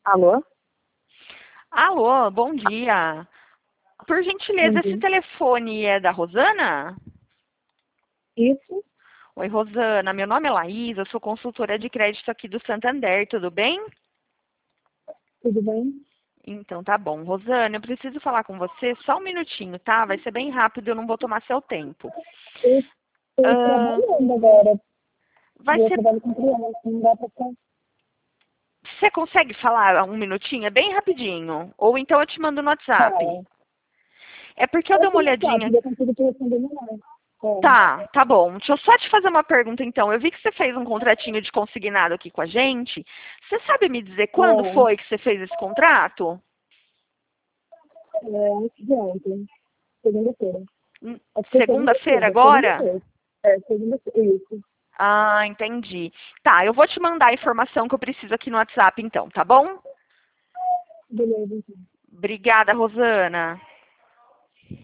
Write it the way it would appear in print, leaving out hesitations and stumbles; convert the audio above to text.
Alô? Alô, bom dia. Por gentileza, Bom esse dia. telefone é da Rosana? Isso, Oi, Rosana, meu nome é Laís, eu sou consultora de crédito aqui do Santander, tudo bem? tudo bem? Então tá bom. Rosana, eu preciso falar com você só um minutinho, tá? Vai ser bem rápido, eu não vou tomar seu tempo. Eu estou Ah, trabalhando agora. vai Eu ser. trabalho com criança, não dá para ficar. Você consegue falar um minutinho? É bem rapidinho. Ou então eu te mando no WhatsApp. Fala. É porque eu dei Pode uma ser mais olhadinha. rápido, eu consigo te responder melhor. Tá bom. Deixa eu só te fazer uma pergunta então. Eu vi que você fez um contratinho de consignado aqui com a gente. Você sabe me dizer quando foi que você fez esse contrato? Antes de ontem, segunda-feira. Hum, Acho que foi Segunda-feira segunda-feira, agora? segunda-feira. Segunda-feira, isso. Ah, entendi. Tá, eu vou te mandar a informação que eu preciso aqui no WhatsApp então, tá bom? Beleza, então. Obrigada, Rosana.